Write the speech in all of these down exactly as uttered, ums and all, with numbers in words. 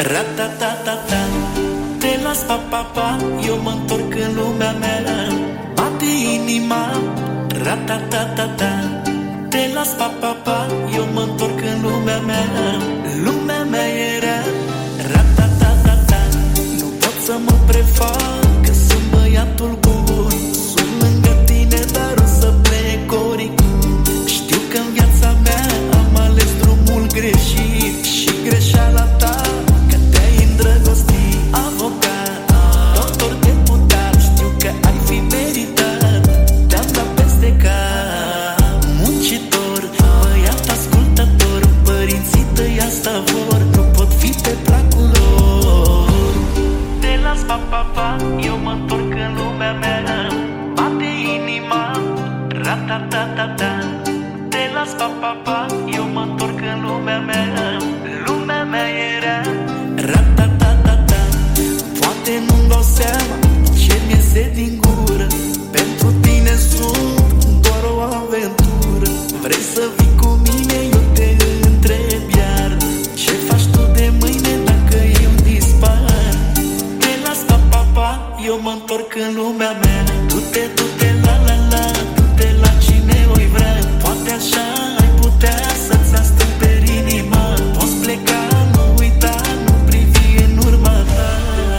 Ra-ta-ta-ta-ta, te las pa-pa-pa, eu mă întorc în lumea mea. Bate inima, ra-ta-ta-ta-ta, te las pa-pa-pa, eu mă întorc în lumea mea. Lumea mea era ra-ta-ta-ta-ta, nu pot să mă prefac că sunt băiatul bun. Sunt lângă tine, dar o să plec oricum. Știu că în viața mea am ales drumul greșit și greșeala ta că te-ai îndrăgostit. Avocat, doctor, deputat, știu că ai fi meritat. Te-am dat peste cap. Muncitor, băiat ascultător, părinții tăi asta vor, nu pot fi pe placul lor. Te las pa-pa-pa, eu mă întorc în lumea mea. Bate inima, ra-ta-ta-ta-ta, te las pa-pa-pa, eu mă întorc în lumea mea. Lumea mea era ra-ta-ta-ta-ta, poate nu-mi dau seama ce mi-iese din gură. Pentru tine sunt doar o aventură. Vrei să vii cu mine, eu te întreb iar, ce faci tu de mâine dacă eu dispar? Te las pa-pa-pa, eu mă întorc în lumea mea. Du-te, du-te, la-la-la, du-te la cine o-i vrea. Poate așa ai putea să-ți astâmperi inima. Poți pleca, nu uita, nu privi în urma ta.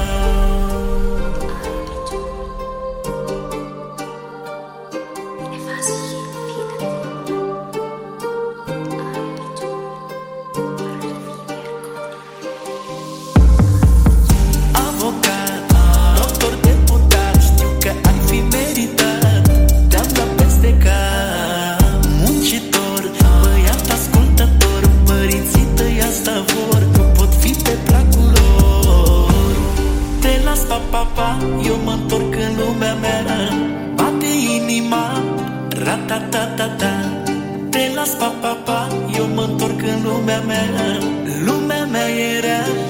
Avocat, doctor, deputat, știu că ai fi meritat. Te-am dat peste cap. Muncitor, băiat ascultător, părinții tăi asta vor, nu pot fi pe placul lor. Te las pa-pa-pa, eu mă întorc în lumea mea. Bate inima, ra-ta-ta-ta-ta, te las pa-pa-pa, eu mă întorc în lumea mea. Lumea mea era